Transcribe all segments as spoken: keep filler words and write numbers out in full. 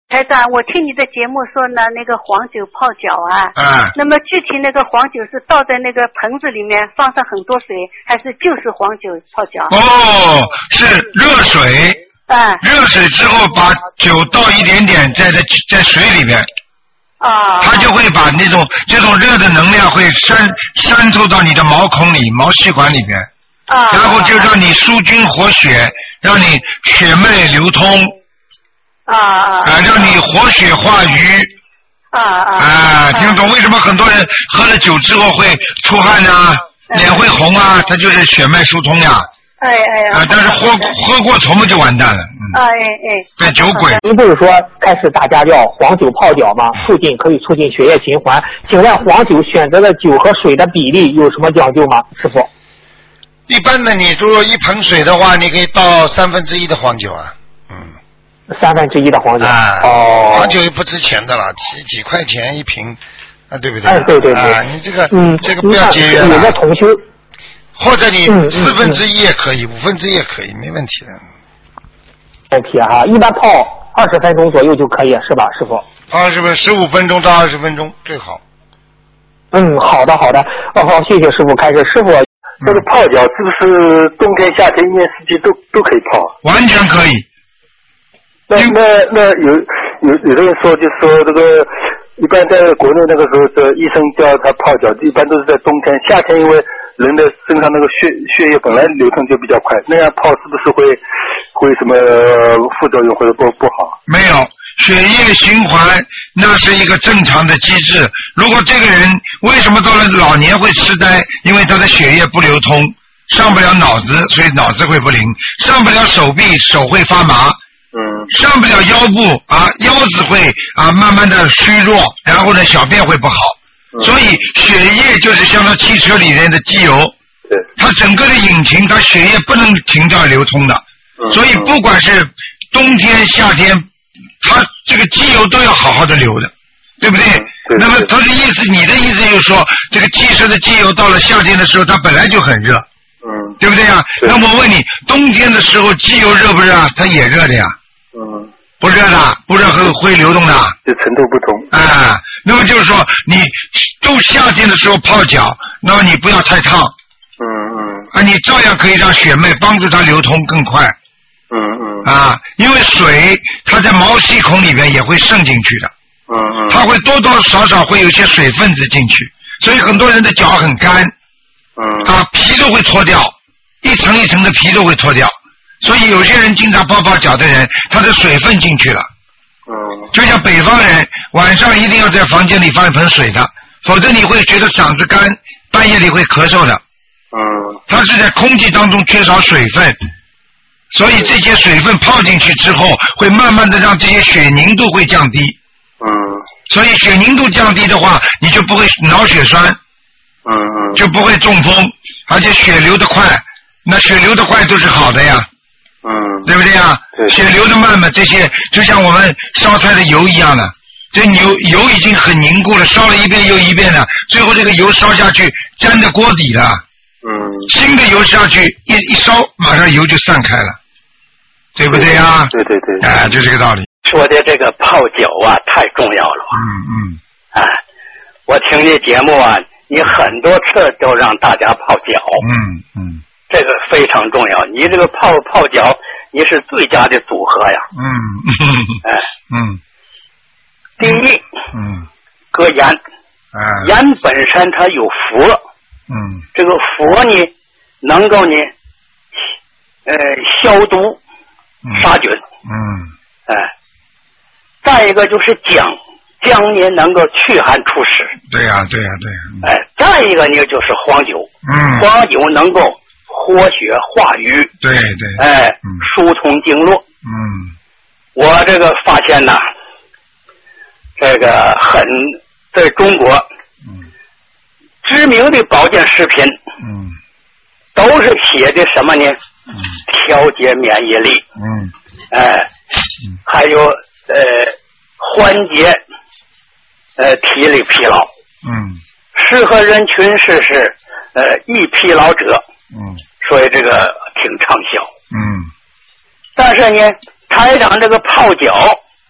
台长，我听你的节目说呢，那个黄酒泡脚啊， 啊， 那么具体那个黄酒是倒在那个盆子里面放上很多水，还是就是黄酒泡脚？ 哦，是热水， 啊， 热水之后把酒倒一点点在在在水里面， 啊， 它就会把那种这种热的能量会渗渗透到你的毛孔里、毛细管里面， 啊， 然后就让你疏筋活血，让你血脉流通。 啊啊！ 啊，让你活血化瘀。 啊啊！ 啊，听得懂为什么很多人喝了酒之后会出汗啊，脸会红啊？它就是血脉疏通呀。 哎哎。 啊，但是喝喝过头嘛就完蛋了。嗯。 哎哎。 这酒鬼。 您不是说开始大家要黄酒泡脚吗？促进可以促进血液循环。请问黄酒选择的酒和水的比例有什么讲究吗，师傅？ 一般的，你如果一盆水的话，你可以倒三分之一的黄酒啊。 三分之一的黄酒， 啊、 哦， 黄酒也不值钱的了，几几块钱一瓶，啊，对不对？ 哎，对对对， 啊，你这个， 嗯， 这个不要节约了。 有个同修， 或者你嗯四分之一也可以，嗯、五分之一也可以，没问题的。 问题哈，一般泡二十分钟左右就可以，是吧，师傅？ 二十分十五分钟到二十分钟最好。 嗯，好的好的，哦好，谢谢师傅开始，师傅。 这个泡脚是不是冬天、夏天一年四季都都可以泡？ 完全可以。 那那那有有有的人说，就是说这个一般在国内那个时候，这医生叫他泡脚，一般都是在冬天。夏天因为人的身上那个血血液本来流通就比较快，那样泡是不是会会什么副作用或者不不好？ 没有，血液循环那是一个正常的机制。如果这个人为什么到了老年会痴呆？因为他的血液不流通，上不了脑子，所以脑子会不灵；上不了手臂，手会发麻。 嗯， 上不了腰部啊，腰子会啊慢慢的虚弱，然后呢小便会不好，嗯、所以血液就是像那汽车里面的机油， 对， 它整个的引擎，它血液不能停掉流通的，嗯、所以不管是冬天夏天，它这个机油都要好好的流的，对不对？嗯、对那么它的意思，你的意思就是说，这个汽车的机油到了夏天的时候，它本来就很热，嗯，对不对呀？那我问你，冬天的时候机油热不热啊？它也热的呀。 嗯， 不热的，不热会会流动的， 这程度不同啊。那么就是说，你都夏天的时候泡脚，那么你不要太烫， 嗯嗯， 啊，你照样可以让血脉帮助它流通更快， 嗯嗯， 啊，因为水它在毛细孔里面也会渗进去的， 嗯嗯， 它会多多少少会有一些水分子进去，所以很多人的脚很干， 嗯， 啊，皮都会脱掉，一层一层的皮都会脱掉。所以有些人经常泡泡脚的人，他的水分进去了。 嗯。 就像北方人晚上一定要在房间里放一盆水的，否则你会觉得嗓子干，半夜里会咳嗽的。 嗯。 它是在空气当中缺少水分，所以这些水分泡进去之后，会慢慢的让这些血凝度会降低。 嗯。 所以血凝度降低的话，你就不会脑血栓。 嗯嗯。 就不会中风，而且血流得快，那血流得快都是好的呀。 嗯， 对不对呀？ 对， 血流的慢嘛，这些就像我们烧菜的油一样的，这油油已经很凝固了，烧了一遍又一遍的，最后这个油烧下去粘在锅底了。 嗯。 新的油下去一一烧，马上油就散开了，对不对呀？ 对对对。 哎，就这个道理。 说的这个泡脚啊，太重要了。 嗯嗯。 哎，我听你节目啊，你很多次都让大家泡脚。 嗯嗯。 这个非常重要，你这个泡泡脚，你是最佳的组合呀。 嗯嗯。 哎。 嗯。 第一。 嗯。 搁盐。 啊。 盐本身它有氟。 嗯。 这个氟呢，能够呢，呃，消毒、杀菌。 嗯。 哎。再一个就是姜，姜呢能够驱寒除湿。 对呀、啊，对呀、啊，对呀、 啊。哎，再一个呢就是黄酒。 嗯。 黄酒能够活血化瘀， 对对， 哎， 嗯、 疏通经络。 嗯， 我这个发现呐，这个很在中国， 嗯， 知名的保健食品， 嗯， 都是写的什么呢？ 嗯， 调节免疫力， 嗯， 哎， 嗯， 还有呃缓解呃体力疲劳， 嗯， 适合人群是是呃易疲劳者， 嗯。 所以这个挺畅销。 嗯。 但是呢，台长这个泡脚，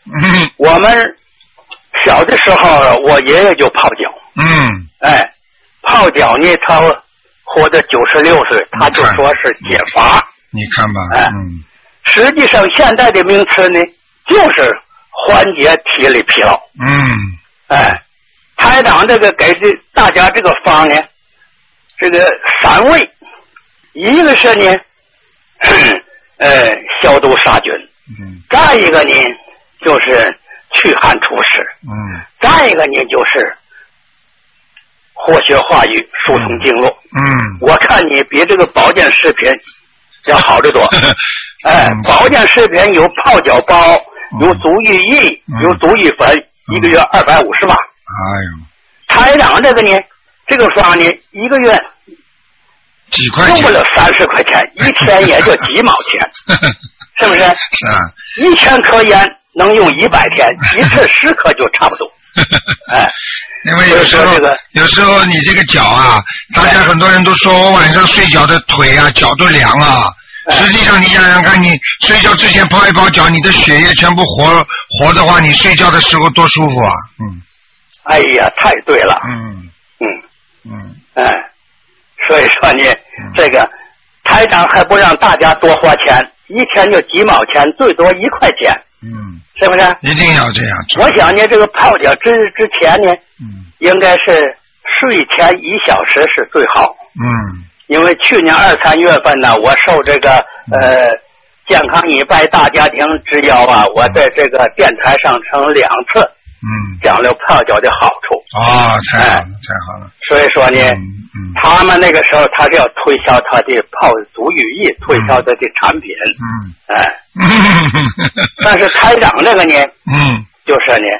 嗯。 我们小的时候，我爷爷就泡脚。 嗯。 哎，泡脚呢，他活到九十六岁，他就说是解乏。 你看吧。 哎。 嗯。 实际上，现在的名词呢，就是缓解体力疲劳。 嗯。 哎，台长这个给这大家这个方呢，这个三味，一个是呢，呃，消毒杀菌。 嗯。 再一个呢，就是驱寒除湿。 嗯。 再一个呢，就是活血化瘀、疏通经络。 嗯。 我看你比这个保健食品要好得多。哎，保健食品有泡脚包，有足浴液， 嗯、 有足浴粉，嗯、一个月二百五十八。 哎呦！ 台长这个呢，这个方呢，一个月几块钱， 用不了三十块钱，一天也就几毛钱，是不是？ 是啊。 一千颗烟能用一百天，一次十颗就差不多。哎， 因为有时候这个， 有时候你这个脚啊，大家很多人都说我晚上睡觉的腿啊，脚都凉啊。实际上，你想想看，你睡觉之前泡一泡脚，你的血液全部活活的话，你睡觉的时候多舒服啊！嗯。 哎呀，太对了。 嗯嗯嗯。 哎，所以说呢，嗯、这个台长还不让大家多花钱，一天就几毛钱，最多一块钱。 嗯。 是不是？ 一定要这样。 我想呢，这个泡脚之之前呢， 嗯， 应该是睡前一小时是最好。 嗯。 因为去年二三月份呢，我受这个呃健康一百大家庭之邀啊，我在这个电台上曾两次嗯讲了泡脚的好处。 啊、哦，太好了，哎、太好了。 所以说呢， 嗯嗯、 他们那个时候他是要推销他的泡足浴液，推销他的产品。 嗯。 哎。但是台长这个呢， 嗯， 就是呢，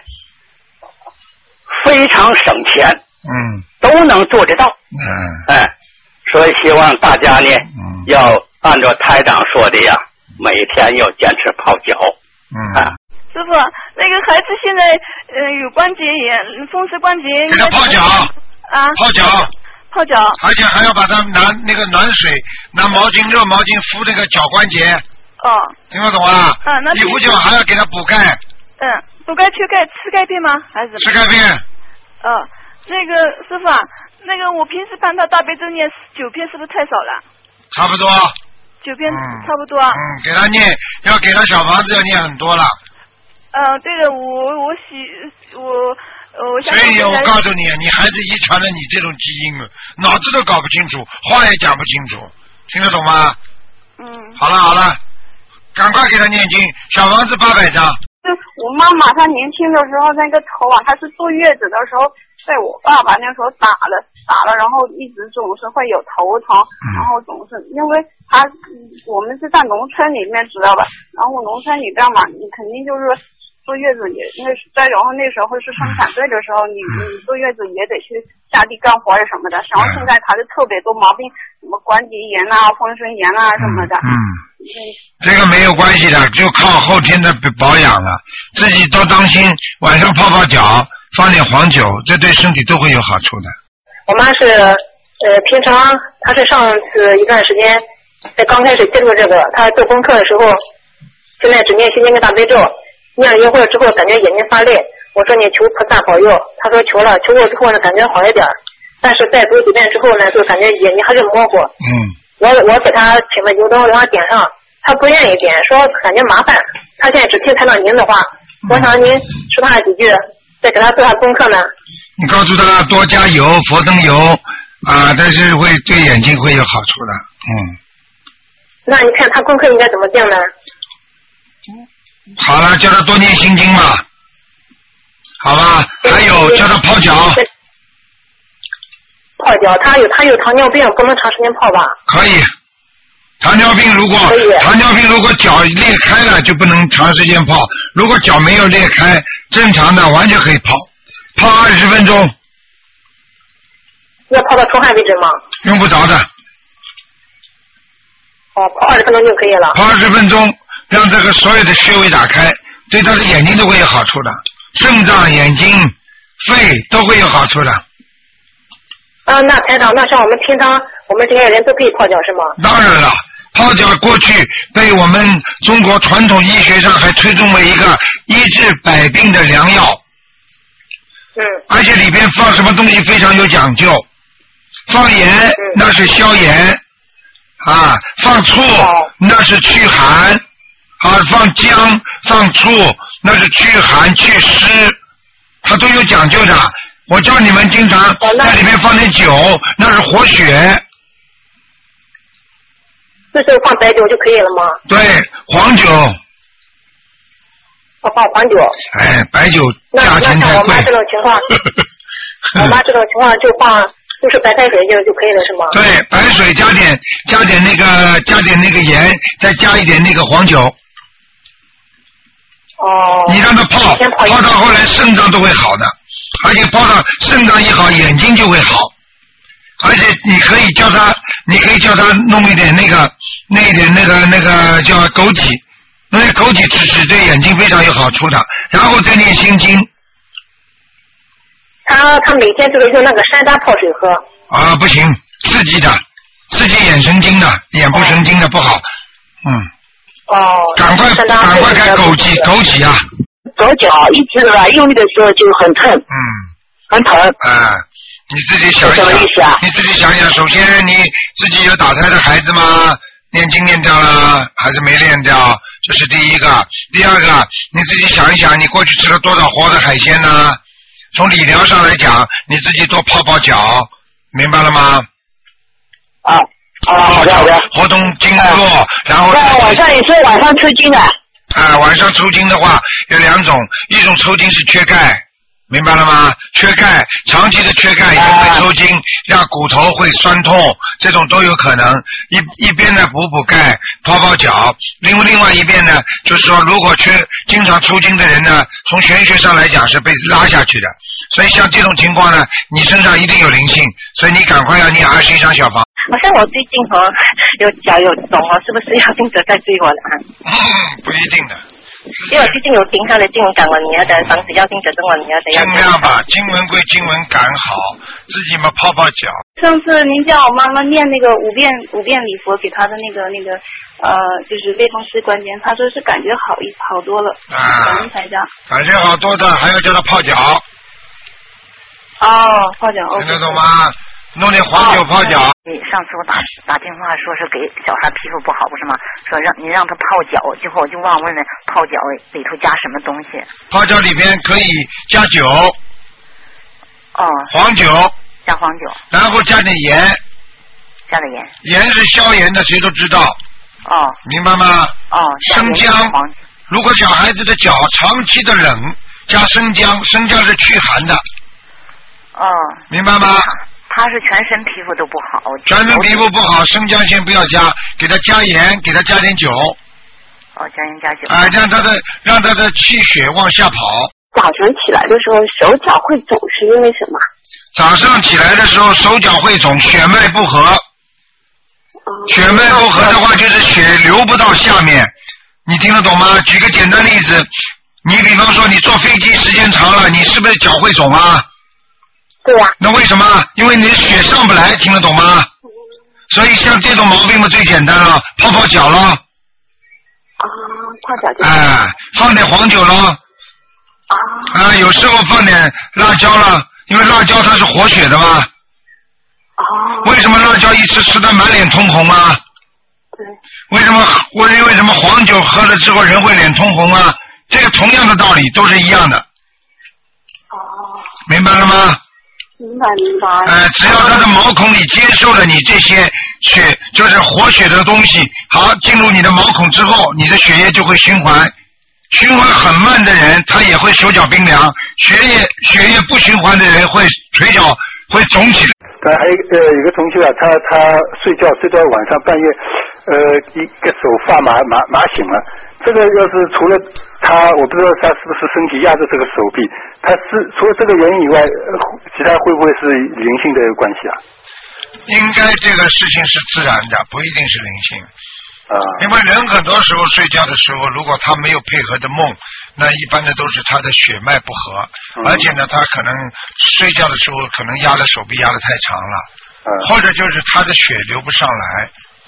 非常省钱。 嗯。 都能做得到。 嗯。 哎。所以希望大家呢， 嗯、 要按照台长说的呀，每天要坚持泡脚。 嗯。 啊， 师傅，那个孩子现在呃有关节炎，风湿关节。 给他泡脚。 啊。 泡脚。 泡脚。 而且还要把他拿那个暖水，拿毛巾热毛巾敷那个脚关节。 哦。 听得懂啊？ 啊，那一敷脚还要给他补钙。 嗯，补钙缺钙吃钙片吗？还是吃钙片。 哦，那个师傅啊。那个我平时帮他大悲咒念九篇是不是太少了？ 差不多。 九篇、 嗯、 差不多。 嗯，给他念，要给他小房子要念很多了。 呃，对了，我我喜我我想。 所以我告诉你，你孩子遗传了你这种基因了，脑子都搞不清楚，话也讲不清楚，听得懂吗？ 嗯。 好了好了，赶快给他念经，小房子八百张。 我妈妈她年轻的时候那个头啊，她是坐月子的时候被我爸爸那时候打了打了，然后一直总是会有头疼，然后总是因为他我们是在农村里面知道吧，然后农村里边嘛，你肯定就是坐月子也那再然后那时候是生产队的时候，你你坐月子也得去下地干活呀什么的，然后现在他就特别多毛病，什么关节炎啊、风湿炎啊什么的。 嗯。嗯这个没有关系的，就靠后天的保养了。自己多当心，晚上泡泡脚，放点黄酒，这对身体都会有好处的。 我妈是呃，平常她是上次一段时间，在刚开始接触这个，她做功课的时候，现在只念心经跟大悲咒，念了一会儿之后，感觉眼睛发累。我说你求菩萨保佑，她说求了，求过之后呢，感觉好一点，但是再读几遍之后呢，就感觉眼睛还是模糊。 嗯。 我我给他请了油灯，让他点上，他不愿意点，说感觉麻烦。他现在只听台长您的话，我想您说他几句，再给他做下功课呢。 你告诉他多加油，佛灯油啊，但是会对眼睛会有好处的，嗯。 那你看他功课应该怎么定呢？ 好了，叫他多念心经嘛，好吧？还有叫他泡脚。 泡脚，他有他有糖尿病，不能长时间泡吧？ 可以，糖尿病如果糖尿病如果脚裂开了就不能长时间泡，如果脚没有裂开，正常的完全可以泡，泡二十分钟。 要泡到出汗为止吗？ 用不着的。 哦，泡二十分钟就可以了。 泡二十分钟，让这个所有的穴位打开，对他的眼睛都会有好处的，肾脏、眼睛、肺都会有好处的。 啊，那台长，那像我们平常我们这些人都可以泡脚是吗？ 当然了， 泡脚过去被我们中国传统医学上还推崇为一个医治百病的良药。 嗯。 而且里边放什么东西非常有讲究，放盐、嗯、那是消炎啊，放醋、哦、那是驱寒啊，放姜放醋那是驱寒祛湿，它都有讲究的。我叫你们经常在里面放点酒，那是活血。 这时候放白酒就可以了吗？ 对，黄酒。 我放黄酒。 哎，白酒价钱太贵。 那那像我妈这种情况，我妈这种情况就放就是白开水就就可以了，是吗？ 对，白水加点加点那个加点那个盐，再加一点那个黄酒。 哦。 你让它泡，泡到后来肾脏都会好的。而且泡到肾脏一好，眼睛就会好。而且你可以叫他，你可以叫他弄一点那个，那一点那个那个叫枸杞，因为枸杞吃吃对眼睛非常有好处的。然后再念心经。 他他每天就是用那个山楂泡水喝。 啊，不行，刺激的，刺激眼神经的，眼部神经的不好。嗯。 哦。 赶快赶快开枸杞，枸杞啊！ 左脚一直吧用力的时候就很疼， 嗯， 很疼。 啊，你自己想一想， 什么意思啊？ 你自己想一想，首先你自己有打胎的孩子吗？念经念掉了还是没念掉？这是第一个。第二个，你自己想一想，你过去吃了多少活的海鲜呢？从理疗上来讲，你自己多泡泡脚，明白了吗？ 啊啊，好的好的。 活动经络，啊、然后。 那晚上也是晚上抽筋的。 啊，晚上抽筋的话有两种，一种抽筋是缺钙，明白了吗？缺钙，长期的缺钙也会抽筋，让骨头会酸痛，这种都有可能。一一边呢补补钙，泡泡脚，另外另外一边呢，就是说如果缺经常抽筋的人呢，从玄学上来讲是被拉下去的，所以像这种情况呢，你身上一定有灵性，所以你赶快要念二十一张小房。 好像我最近哦有脚有肿哦，是不是要经者在追我了啊？ 嗯，不一定的。 因为我最近有盯他的经文赶我女儿的房子要经者跟我女儿的要。 尽量吧，经文归经文赶好，自己嘛泡泡脚。 上次您叫我妈妈念那个五遍五遍礼佛给她的那个那个呃，就是类风湿关节，她说是感觉好一好多了。 啊。 感恩台长。 感觉好多的，还要叫她泡脚。 哦，泡脚。 听得懂吗？弄点黄酒泡脚。 你上次我打打电话说是给小孩皮肤不好不是吗？说让你让他泡脚，结果我就忘问了泡脚里头加什么东西。 泡脚里边可以加酒。 哦。 黄酒。 加黄酒。 然后加点盐。 加点盐。 盐是消炎的，谁都知道。 哦。 明白吗？ 哦。 生姜。如果小孩子的脚长期的冷，加生姜，生姜是驱寒的。 哦。 明白吗？ 他是全身皮肤都不好。 全身皮肤不好，生姜先不要加，给他加盐，给他加点酒。 哦，加盐加酒。 啊，让他的让他的气血往下跑。 早晨起来的时候手脚会肿，是因为什么？ 早上起来的时候手脚会肿，血脉不和。嗯、血脉不和的话，就是血流不到下面。你听得懂吗？举个简单例子，你比方说你坐飞机时间长了，你是不是脚会肿啊？ 对呀、啊。 那为什么？因为你的血上不来，听得懂吗？所以像这种毛病嘛，最简单了，泡泡脚咯。 啊，泡脚就。 哎，放点黄酒咯。 啊。 啊，有时候放点辣椒了，因为辣椒它是活血的嘛。 哦。 为什么辣椒一吃吃得满脸通红啊？ 对。 为什么为为什么黄酒喝了之后人会脸通红啊？这个同样的道理都是一样的。 哦。 明白了吗？ 明白明白。 呃，只要他的毛孔里接受了你这些血，就是活血的东西，好进入你的毛孔之后，你的血液就会循环。循环很慢的人，他也会手脚冰凉；血液血液不循环的人，会腿脚会肿起来。 他还有呃有个同学啊，他他睡觉睡到晚上半夜，呃一个手发麻麻麻醒了。这个要是除了他，我不知道他是不是身体压着这个手臂，他是除了这个原因以外，其他会不会是灵性的关系啊？ 应该这个事情是自然的，不一定是灵性。 啊。 因为人很多时候睡觉的时候，如果他没有配合的梦，那一般的都是他的血脉不和，嗯、而且呢，他可能睡觉的时候可能压的手臂压得太长了， 嗯、 或者就是他的血流不上来。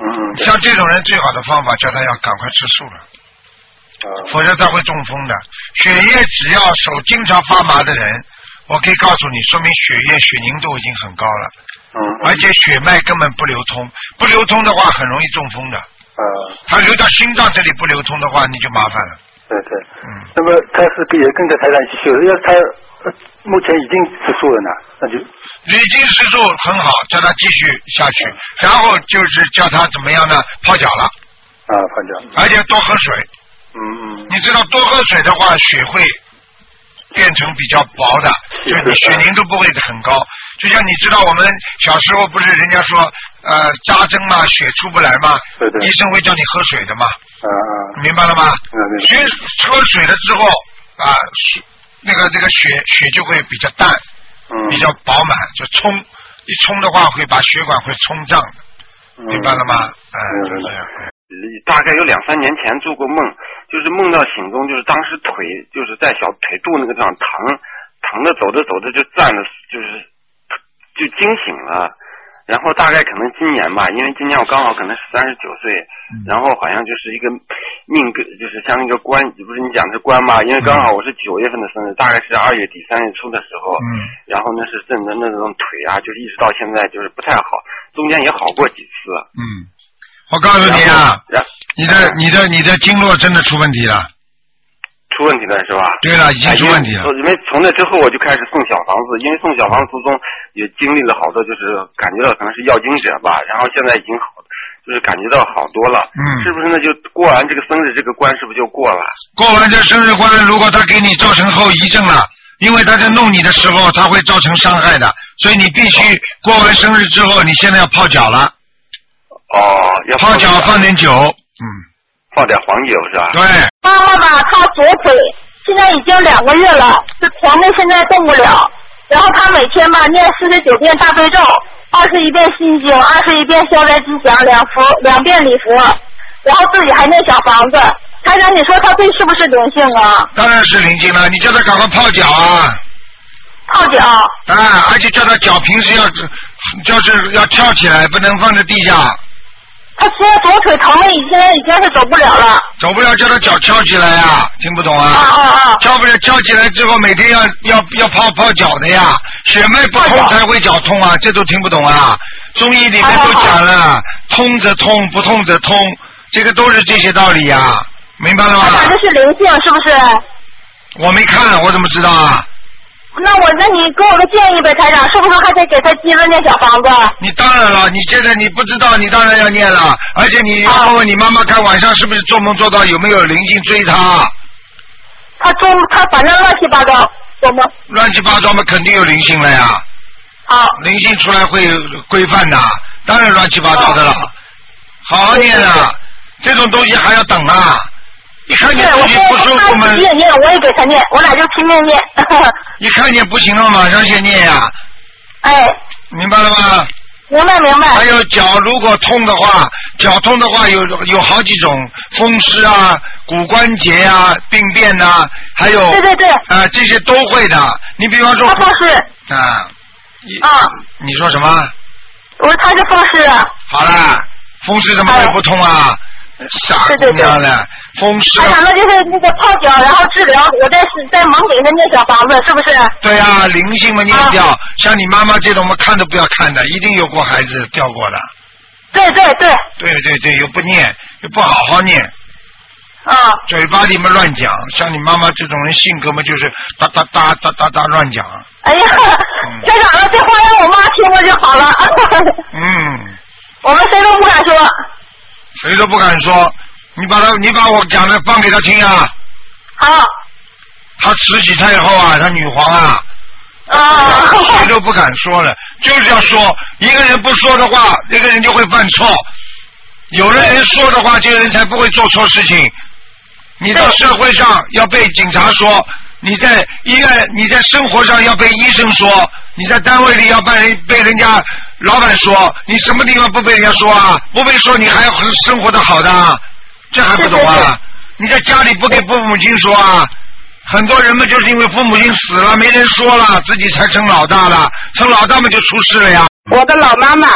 嗯嗯。 像这种人最好的方法叫他要赶快吃素了。否则他会中风的。血液只要手经常发麻的人，我可以告诉你，说明血液血凝度已经很高了。 嗯。 而且血脉根本不流通，不流通的话很容易中风的。 呃。 他流到心脏这里不流通的话，你就麻烦了。 对对。嗯。那么他是也跟着台长一起修，要他、呃、目前已经吃素了呢，那就。 已经吃素很好，叫他继续下去，嗯、然后就是叫他怎么样呢？泡脚了。 啊，泡脚。 而且多喝水。 嗯嗯， 你知道多喝水的话，血会变成比较薄的，就是你血凝度不会很高。就像你知道我们小时候不是人家说呃扎针嘛，血出不来嘛， 对对， 医生会叫你喝水的嘛。 啊啊， 明白了吗？ 嗯嗯。 血喝水了之后啊，那个那个血血就会比较淡， 嗯， 比较饱满，就冲一冲的话会把血管会冲胀的， 嗯、 明白了吗？嗯，就这样。 大概有两三年前做过梦，就是梦到醒中，就是当时腿就是在小腿肚那个地方疼，疼的走着走着就站着，就是就惊醒了。然后大概可能今年吧，因为今年我刚好可能是三十九岁，嗯、然后好像就是一个命格，就是像那个官，不是你讲的是官嘛？因为刚好我是九月份的生日，大概是二月底三月初的时候，嗯，然后那是震的那种腿啊，就是一直到现在就是不太好，中间也好过几次， 嗯。我告诉你啊，你的你的你的经络真的出问题了， 出问题了是吧？ 对了，已经出问题了。 因为从那之后我就开始送小房子，因为送小房子途中也经历了好多，就是感觉到可能是要经者吧，然后现在已经好，就是感觉到好多了。嗯，是不是那就过完这个生日这个关，是不是就过了？ 过完这生日关，如果他给你造成后遗症了，因为他在弄你的时候，他会造成伤害的，所以你必须过完生日之后，你现在要泡脚了。 哦，要泡脚放点酒，嗯， 放点黄酒是吧？ 对。 妈妈吧，她左腿现在已经两个月了，这床位现在动不了。然后她每天吧念四十九遍大悲咒，二十一遍心经，二十一遍消灾吉祥，两佛两遍礼佛，然后自己还念小房子。台长，你说她这是不是灵性啊？ 当然是灵性了，你叫她赶快泡脚啊！ 泡脚。 啊，而且叫她脚平时要就是要跳起来，不能放在地下。 他现在左腿疼了，现在已经是走不了了。 走不了，叫他脚翘起来呀、啊！听不懂啊？ 啊啊啊！ 翘不了，翘起来之后每天要要要泡泡脚的呀，血脉不通才会脚痛啊，这都听不懂啊？中医里面都讲了，啊、通则通，不通则通，这个都是这些道理呀、啊，明白了吗？ 他这是灵性是不是？ 我没看，我怎么知道啊？ 那我那你给我个建议呗，台长，是不是还得给他接着念小房子？ 你当然了，你现在你不知道，你当然要念了，而且你要问问你妈妈，看晚上是不是做梦做到有没有灵性追他？ 他做他反正乱七八糟，做梦。 乱七八糟嘛，肯定有灵性了呀。 好。 灵性出来会规范的，当然乱七八糟的了。好好念啊，这种东西还要等啊。一看见自己不舒服嘛， 我也念，我也给他念，我俩就拼命念。 一看见不行了，马上先念呀、啊。 哎。 明白了吗？ 明白明白。 还有脚如果痛的话，脚痛的话有有好几种，风湿啊、骨关节啊、病变呐、啊，还有对对对啊、 呃，这些都会的。你比方说他风湿啊， 啊， 你说什么？ 我说他是风湿啊。 好了，风湿怎么会不痛啊？哎傻姑娘了，风湿。 哎呀，那就是那个泡脚，然后治疗，我再再猛给他念小房子，是不是？ 对啊，灵性嘛念掉，啊、像你妈妈这种，我们看都不要看的，一定有过孩子掉过的。 对对对。 对对对，又不念，又不好好念。 啊。 嘴巴里面乱讲，像你妈妈这种人性格嘛，就是哒哒哒哒哒哒乱讲。 哎呀，台长、嗯，这话让我妈听过就好了。 嗯。 我们谁都不敢说。 谁都不敢说，你把他，你把我讲的放给他听啊。 好。 他慈禧太后啊，他女皇啊。 啊。 谁都不敢说了，就是要说，一个人不说的话，那个人就会犯错。有的人说的话，这个人才不会做错事情。你到社会上要被警察说，你在医院，你在生活上要被医生说，你在单位里要被人被人家老板说，你什么地方不被人家说啊？不被说你还要生活的好的，这还不懂啊？对对对，你在家里不给父母亲说啊？很多人们就是因为父母亲死了，没人说了，自己才成老大了，成老大们就出事了呀。 我的老妈妈，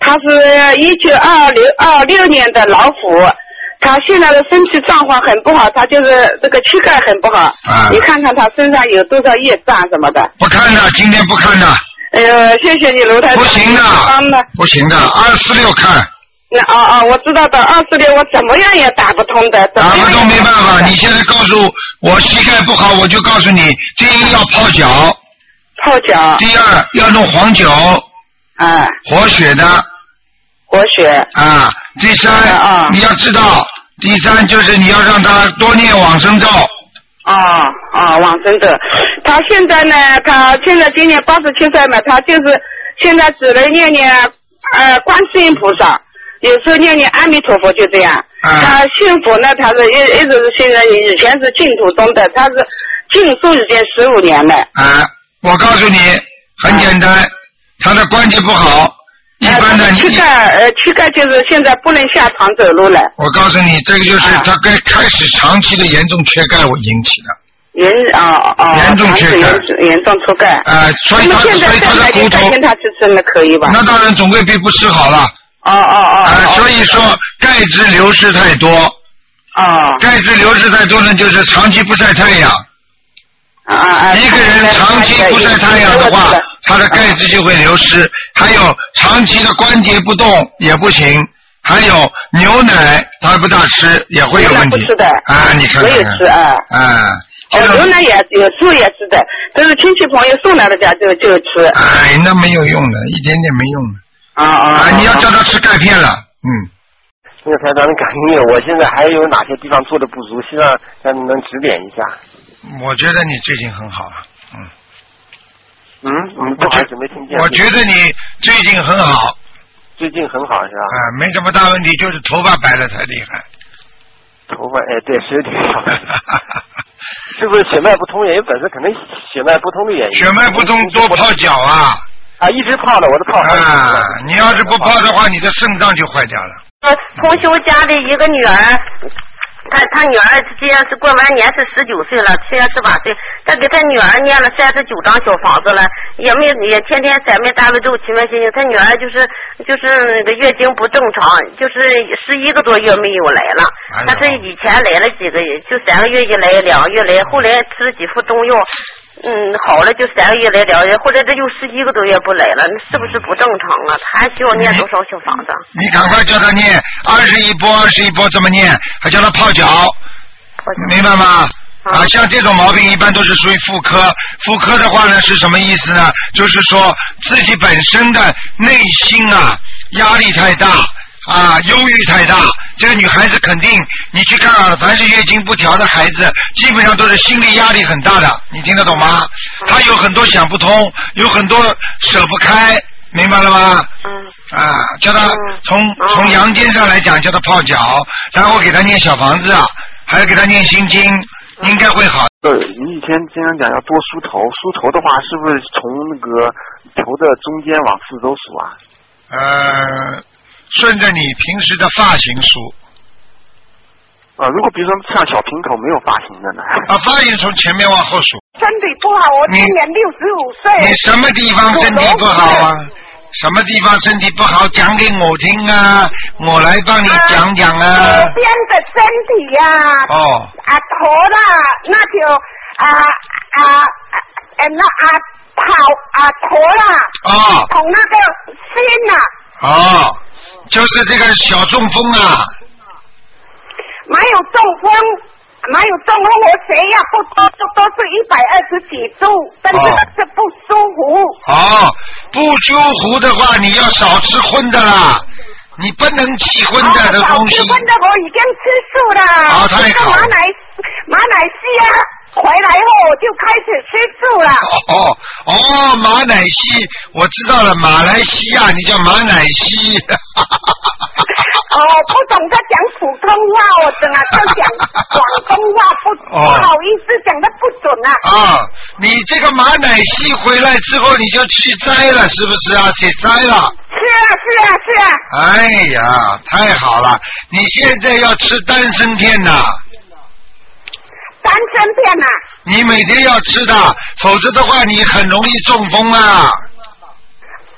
他是一九二六二六年的老虎，他现在的身体状况很不好，他就是这个躯干很不好。 啊。 你看看他身上有多少业障什么的。 不看的，今天不看的。 哎呦，谢谢你卢台长。 不行的，不行的，二四六看。 那哦哦，我知道的，二四六我怎么样也打不通的。 打不通没办法，你现在告诉我膝盖不好，我就告诉你，第一要泡脚。 泡脚。 第二要弄黄酒。 啊。 活血的。 活血。 啊，第三、啊、你要知道，第三就是你要让他多念往生咒。 啊啊，往生咒。他现在呢，他现在今年八十七岁嘛，他就是现在只能念念呃观世音菩萨，有时候念念阿弥陀佛，就这样。啊、他信佛呢，他是一一直是信任，以前是净土宗的，他是净素已经十五年了。 啊，我告诉你，很简单，啊、他的关节不好。一般的， 躯干呃，躯干就是现在不能下床走路了。 我告诉你，这个就是他该开始长期的严重缺钙我引起的。 严啊啊！ 严重缺钙， 严重出钙。 呃，所以他所以他的骨头。 跟他吃吃那可以吧？ 那当然总归比不吃好了。 哦哦哦。 啊，所以说钙质流失太多。 哦。 钙质流失太多呢，就是长期不晒太阳。 啊啊！ 一个人长期不晒太阳的话，他的钙质就会流失。还有长期的关节不动也不行。还有牛奶，他不大吃也会有问题。 不吃的。 啊，你看看。 我也吃啊。 啊。 哦，牛奶也有时候也吃的，都是亲戚朋友送来的家就就吃。 哎，那没有用的，一点点没用的。 啊啊！ 啊，你要叫他吃钙片了，嗯。 那个台长，感谢我现在还有哪些地方做的不足，希望让你能指点一下。 我觉得你最近很好啊，嗯。 嗯嗯，不好意思，没听见。 我觉得你最近很好。 最近很好是吧？ 啊，没什么大问题，就是头发白了才厉害。 头发哎，对，身体好。是不是血脉不通原因？本身可能血脉不通的原因。 血脉不通多泡脚啊！ 啊，一直泡了，我都泡好了。 啊，你要是不泡的话，你的肾脏就坏掉了。 同修家的一个女儿。他他女儿今年是过完年是十九岁了，去年十八岁，他给他女儿念了三十九张小房子了，也没也天天在没大悲咒祈愿心经。他女儿就是就是那个月经不正常，就是十一个多月没有来了。他是以前来了几个月，就三个月一来，两个月来，后来吃了几副中药，嗯，好了就三个月来两个月，后来这又十一个多月不来了，那是不是不正常啊？他还需要念多少小房子？ 你赶快叫他念二十一波，二十一波这么念，还叫他泡脚，明白吗？啊，像这种毛病一般都是属于妇科。妇科的话呢是什么意思呢？就是说自己本身的内心啊压力太大啊，忧郁太大。这个女孩子肯定，你去看啊，凡是月经不调的孩子，基本上都是心理压力很大的，你听得懂吗？她有很多想不通，有很多舍不开，明白了吗？嗯。啊，叫她从从阳间上来讲，叫她泡脚，然后给她念小房子，还要给她念心经，应该会好。 呃，你以前经常讲要多梳头，梳头的话，是不是从那个头的中间往四周梳啊？ 呃。顺着你平时的发型梳。 啊，如果比如说像小平头没有发型的呢？ 啊，发型从前面往后梳。 身体不好，我今年六十五岁。 你什么地方身体不好啊？什么地方身体不好？讲给我听啊，我来帮你讲讲啊。 左边的身体呀、啊。 哦。 啊，头啦，那就啊啊呃那啊跑啊头啦。 哦。 从那个心呐、 啊。哦。就是这个小中风啊， 没有中风，没有中风，我血压不多，都是一百二十几度，但是是不舒服。 哦，不舒服的话，你要少吃荤的啦，你不能吃荤的的东西。 少吃荤的我已经吃素了。 好，太好。 马来马来西亚回来后我就开始吃素了。 哦哦，马乃西，我知道了，马来西亚，你叫马乃西。 哦，不懂得讲普通话，我整啊就讲广东话，不、哦、不好意思，讲得不准啊。 啊，你这个马乃西回来之后，你就去摘了，是不是啊？写摘了。 是啊，是啊，是啊。 哎呀，太好了！你现在要吃丹参片呐。 丹参片呐、啊。 你每天要吃的，否则的话你很容易中风啊。 哦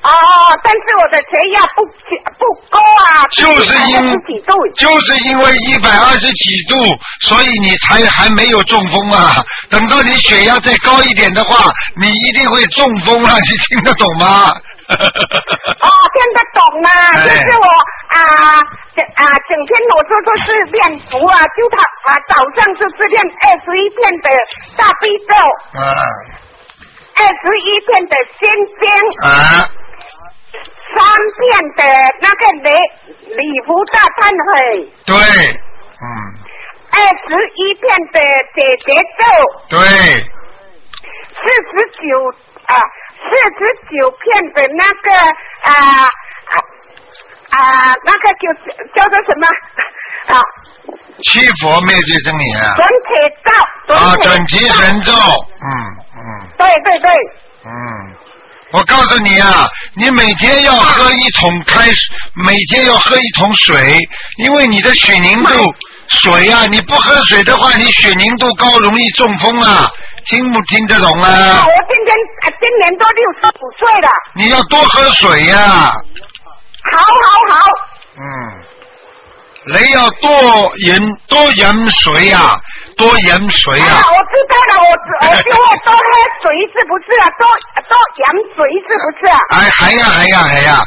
哦，但是我的血压不不高啊， 就是因就是因为一百二十几度，所以你才还没有中风啊。等到你血压再高一点的话，你一定会中风啊！你听得懂吗？ 哦，听得懂了， 哎、 就是我啊，整啊整天我说都是念佛啊，就他啊早上就是念二十一遍的大悲咒， 啊， 二十一遍的心经， 啊。 三遍的那个礼礼佛大忏悔， 对，嗯， 二十一遍的解结咒， 对， 四十九啊，四十九片的那个啊啊啊那个叫叫做什么啊？ 七佛灭罪真言啊！ 准提咒啊，准提神咒，嗯嗯。 对对对。 嗯。我告诉你啊，你每天要喝一桶开水，每天要喝一桶水，因为你的血凝度水啊，你不喝水的话，你血凝度高，容易中风啊，听不听得懂啊？ 我今天今年都六十五岁了。 你要多喝水呀、啊。 好好好。 嗯，你要多饮多饮水呀、啊。多饮水啊！ 啊，我知道了，我我就会多喝水，是不是啊？多多饮水，是不是啊？ 哎，系呀，系呀，系呀。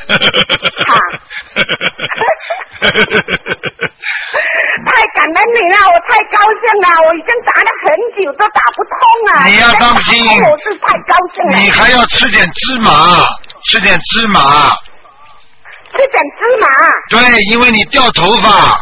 太感恩你了，我太高兴了，我已经打了很久都打不通啊！ 你要当心， 我是太高兴了。 你还要吃点芝麻，吃点芝麻。 吃点芝麻。 对，因为你掉头发。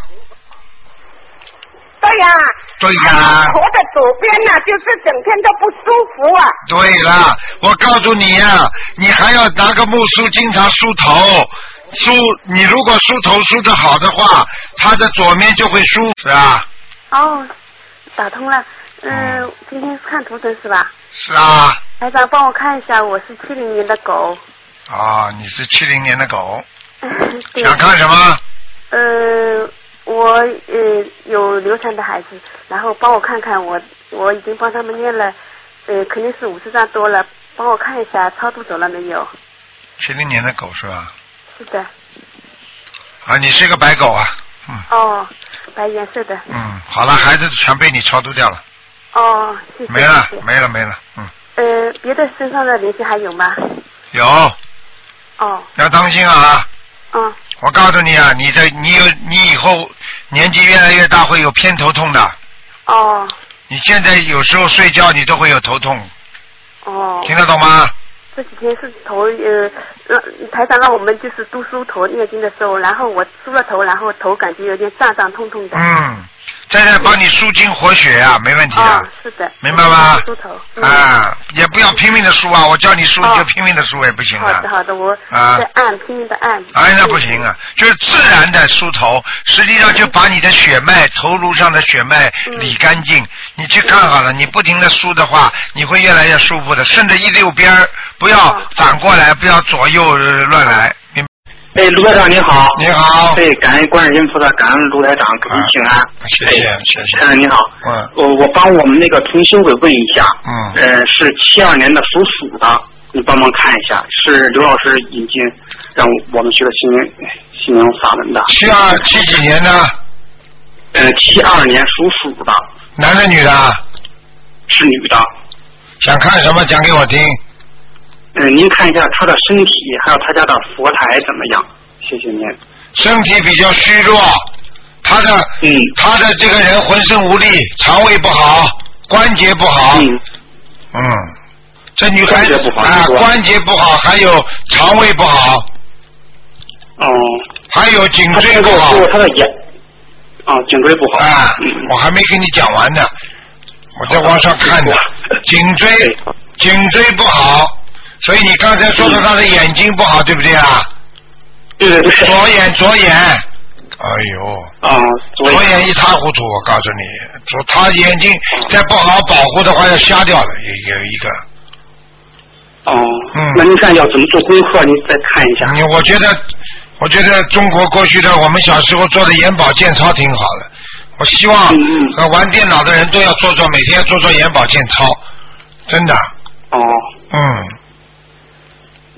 对呀、啊， 对呀、啊， 头的左边呢、啊，就是整天都不舒服啊。 对了，我告诉你呀、啊，你还要拿个木梳，经常梳头，梳你如果梳头梳得好的话，它的左面就会舒服啊。 哦，打通了，嗯、呃，今天看图腾是吧？ 是啊。 台长帮我看一下，我是七零年的狗。 哦，你是七零年的狗。想看什么？ 呃。我呃有流产的孩子，然后帮我看看，我我已经帮他们念了，呃肯定是五十张多了，帮我看一下超度走了没有？ 七零年的狗是吧？ 是的。 啊，你是个白狗啊，嗯。 哦，白颜色的。 嗯，好了，孩子全被你超度掉了。 哦，谢谢。 没了，没了，没了，嗯。 呃，别的身上的灵性还有吗？ 有。 哦。 要当心啊。 嗯。 我告诉你啊，你的你有你以后年纪越来越大会有偏头痛的。 哦。 你现在有时候睡觉你都会有头痛。 哦。 听得懂吗？ 这几天是头呃，让台长让我们就是都梳头念经的时候，然后我梳了头，然后头感觉有点胀胀痛痛的。 嗯。在这帮你舒筋活血啊，没问题的。 哦，是的。 明白吗？ 梳头。 嗯、啊，也不要拼命的梳啊！我叫你梳、哦、就拼命的梳也不行啊。 好的好的，我啊在按拼命的按。 哎，那不行啊，就是自然的梳头，实际上就把你的血脉、头颅上的血脉理干净。嗯、你去看好了，你不停的梳的话，你会越来越舒服的。顺着一溜边儿，不要反过来，不要左右乱来。明白？ 哎，卢台长你好。 你好。 对，感恩观世音菩萨，感恩卢台长，给您请安。 啊、谢谢谢谢。 嗯，你好。 嗯。 我我帮我们那个同修给问一下。 嗯。 呃，是七二年的属鼠的，你帮忙看一下，是刘老师引进让我们学的心灵心灵法门的。 七二七几年的？ 呃，七二年属鼠的。 男的女的？ 是女的。 想看什么讲给我听？ 嗯、呃，您看一下他的身体，还有他家的佛台怎么样？谢谢您。 身体比较虚弱，他的嗯， 他的这个人浑身无力，肠胃不好，关节不好。 嗯。 嗯，这女孩子不好啊，关节不好，还有肠胃不好。 哦。 还有颈椎不好。 他的眼。啊，颈椎不好。 啊，嗯、我还没跟你讲完呢，我在网上看的，颈椎颈椎不好。所以你刚才说的他的眼睛不好，对不对啊？ 对对对。 左眼左眼，哎呦。 啊， 左眼一塌糊涂，我告诉你，左他眼睛再不好保护的话，要瞎掉了，有有一个。 哦。 嗯。 那您看要怎么做功课？您再看一下。 你我觉得，我觉得中国过去的我们小时候做的眼保健操挺好的。我希望和玩电脑的人都要做做，每天要做做眼保健操，真的。 哦。 嗯。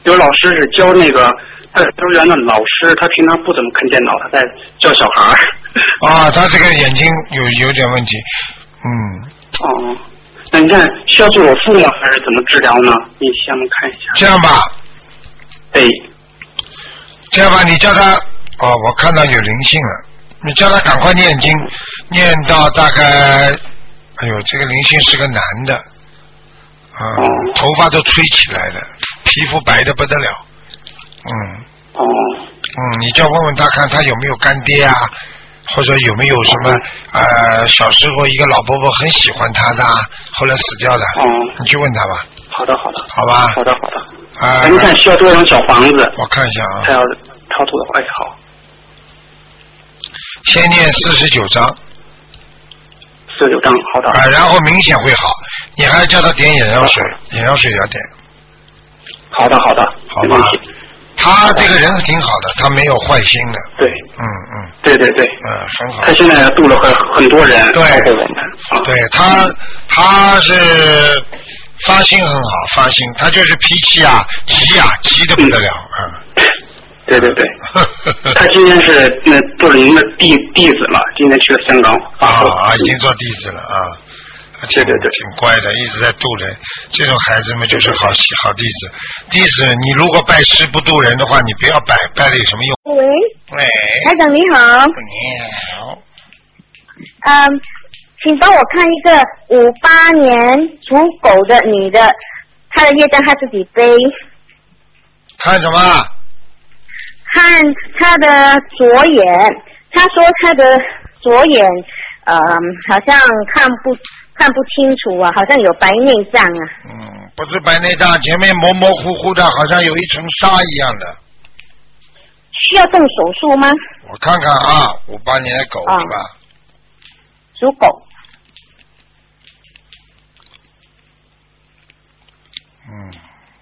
有老师是教那个他幼儿园的老师，他平常不怎么看电脑，他在教小孩儿。 啊，他这个眼睛有有点问题，嗯。 哦，那你看需要做手术吗？还是怎么治疗呢？你先看一下。 这样吧。 对。 这样吧，你叫他哦，我看到有灵性了，你叫他赶快念经，念到大概，哎呦，这个灵性是个男的，啊、嗯，头发都吹起来了，皮肤白的不得了，嗯。 哦。 嗯，你就问问他看他有没有干爹啊，或者有没有什么呃小时候一个老伯伯很喜欢他的，后来死掉的， 哦， 你去问他吧。 好的，好的。 好吧。 好的，好的。 啊， 您看需要多少张小房子？ 我看一下啊。 他要超度的话，哎，好。 先念四十九章。 四十九章，好的。 啊，然后明显会好。你还要叫他点眼药水，眼药水要点。 好的，好的。 好吧。他这个人挺好的，他没有坏心的。 对。 嗯嗯。 对对对。 嗯，很好。 他现在度了很很多人。 对。 包括我们。 对他，他是发心很好，发心，他就是脾气啊，急啊，急得不得了啊。 嗯对对对，他今天是那做了您的弟弟子了，今天去了香港发啊啊，已经做弟子了啊， 对对对， 挺乖的，一直在度人，这种孩子们就是好好弟子。弟子，你如果拜师不度人的话，你不要拜，拜了有什么用？ 喂， 喂， 台长你好。 你好。 嗯，请帮我看一个五八年属狗的女的，她的业障她自己背。 看什么？ 看他的左眼，他说他的左眼，呃，好像看不看不清楚啊，好像有白内障啊。 嗯，不是白内障，前面模模糊糊的，好像有一层纱一样的。 需要动手术吗？ 我看看啊，五八年的狗、啊、是吧？ 属狗。 嗯。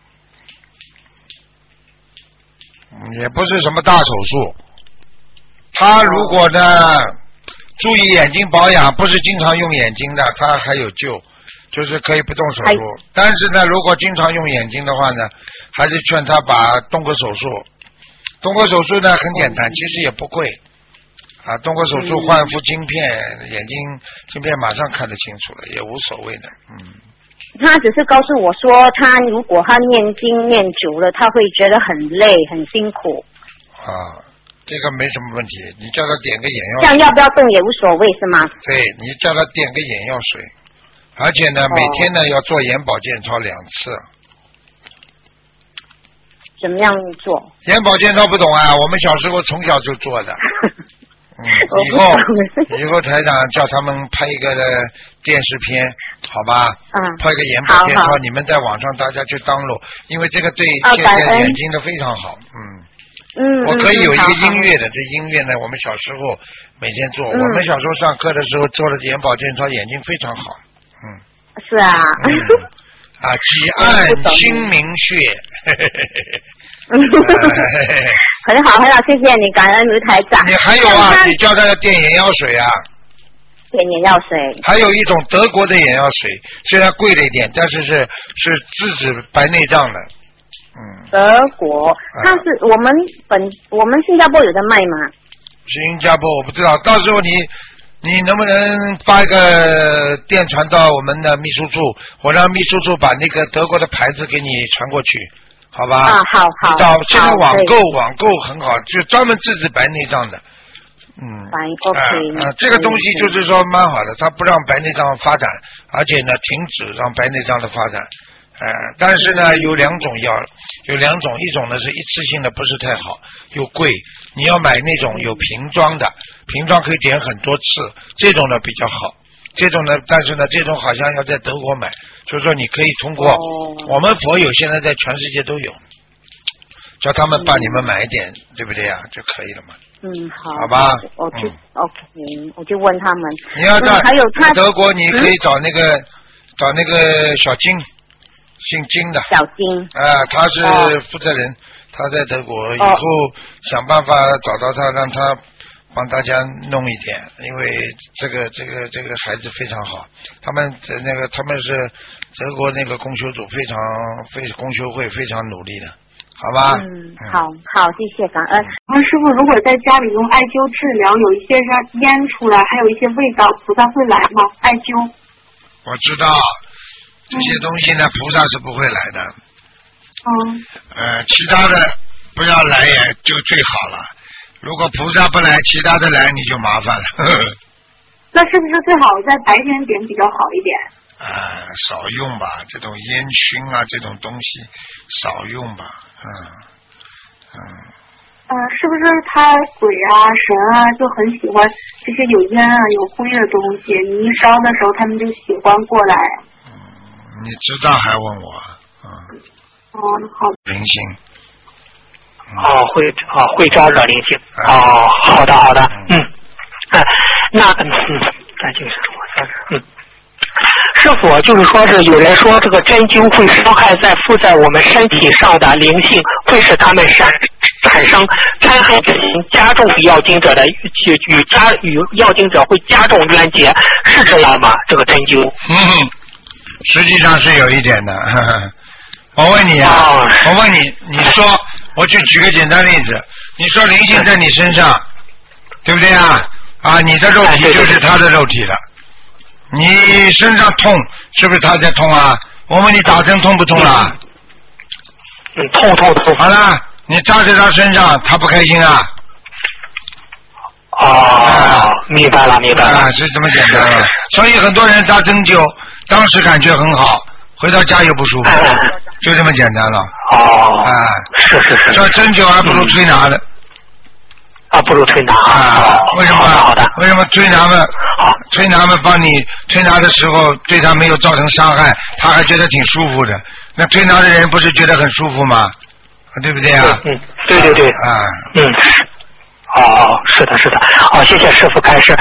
也不是什么大手术，他如果呢注意眼睛保养，不是经常用眼睛的，他还有救，就是可以不动手术。但是呢，如果经常用眼睛的话呢，还是劝他把动个手术。动个手术呢很简单，其实也不贵啊，动个手术换副晶片，眼睛晶片马上看得清楚了，也无所谓的，嗯。 他只是告诉我说，他如果他念经念久了，他会觉得很累很辛苦。 啊，这个没什么问题，你叫他点个眼药水。 这样要不要动也无所谓是吗？ 对，你叫他点个眼药水，而且呢，哦、每天呢要做眼保健操两次。 怎么样做？ 眼保健操不懂啊，我们小时候从小就做的。嗯，以后以后台长叫他们拍一个电视片，好吧？嗯，拍个眼保健操，你们在网上大家去download，因为这个对现在眼睛的非常好。嗯。嗯。我可以有一个音乐的，这音乐呢，我们小时候每天做，嗯、我们小时候上课的时候做了眼保健操，眼睛非常好。嗯。 是啊。 嗯、啊，几按清明穴。 很好，很好，谢谢你，感恩卢台长。 你还有啊，你叫他点眼药水啊。 点眼药水。 还有一种德国的眼药水，虽然贵了一点，但是是是制止白内障的。嗯。 德国，它是我们本我们新加坡有的卖吗？ 新加坡我不知道，到时候你你能不能发一个电传到我们的秘书处，我让秘书处把那个德国的牌子给你传过去。好吧， 啊，好好， 到现在网购网购很好，就专门制止白内障的，嗯， 白 OK， 啊，这个东西就是说蛮好的，它不让白内障发展，而且呢停止让白内障的发展，呃，但是呢有两种药，有两种，一种呢是一次性的，不是太好，又贵，你要买那种有瓶装的，瓶装可以点很多次，这种呢比较好。这种呢，但是呢，这种好像要在德国买，就是说你可以通过、哦、我们佛友现在在全世界都有，叫他们帮你们买一点，嗯、对不对呀、啊？就可以了嘛。 嗯，好。 好吧。 我就、嗯、OK， 我就问他们。 你要在、 嗯、还有他德国，你可以找那个、嗯、找那个小金，姓金的。 小金。 啊，他是负责人，哦、他在德国，以后想办法找到他，让他。帮大家弄一点，因为这个这个这个孩子非常好，他们那个他们是德国那个公修组非常非公修会非常努力的， 好吧？ 嗯，好好，谢谢感恩。 那师傅，如果在家里用艾灸治疗，有一些是烟出来，还有一些味道，菩萨会来吗？艾灸？ 我知道这些东西呢，菩萨是不会来的。 嗯。 呃，其他的不要来也就最好了。如果菩萨不来，其他的来你就麻烦了。呵呵， 那是不是最好在白天点比较好一点？ 啊、呃，少用吧，这种烟熏啊，这种东西少用吧，嗯嗯。 呃，是不是他鬼啊神啊就很喜欢这些有烟啊有灰的东西？你一烧的时候，他们就喜欢过来。 嗯，你知道还问我？嗯。 哦，好。 灵性。 哦，会哦会招惹灵性。哦，好的好的，嗯，哎，那嗯，那就是我嗯。是否就是说是有人说这个针灸会伤害在附在我们身体上的灵性，会使他们产产生嗔恨之心，加重与要经者的与与加与要经者会加重冤结，是这样吗？这个针灸？ 嗯，实际上是有一点的。呵呵，我问你啊，哦、我问你，你说，我就举个简单例子，你说灵性在你身上，对不对啊？啊，你的肉体就是他的肉体了。你身上痛，是不是他在痛啊？我问你打针痛不痛啊？ 嗯，痛痛痛。 好了，你扎在他身上，他不开心啊？ 哦，啊、明白了，明白了， 啊、是这么简单了。所以很多人扎针灸，当时感觉很好，回到家又不舒服，哎、就这么简单了。 哦， 啊， 是是是。 这针灸还不如推拿的。 嗯啊，不如推拿啊？为什么？ 好的， 为什么推拿们？推拿们帮你推拿的时候，对他没有造成伤害，他还觉得挺舒服的。那推拿的人不是觉得很舒服吗？对不对啊？ 嗯，对对对。 啊， 嗯，哦，是的，是的。好，谢谢师傅开示。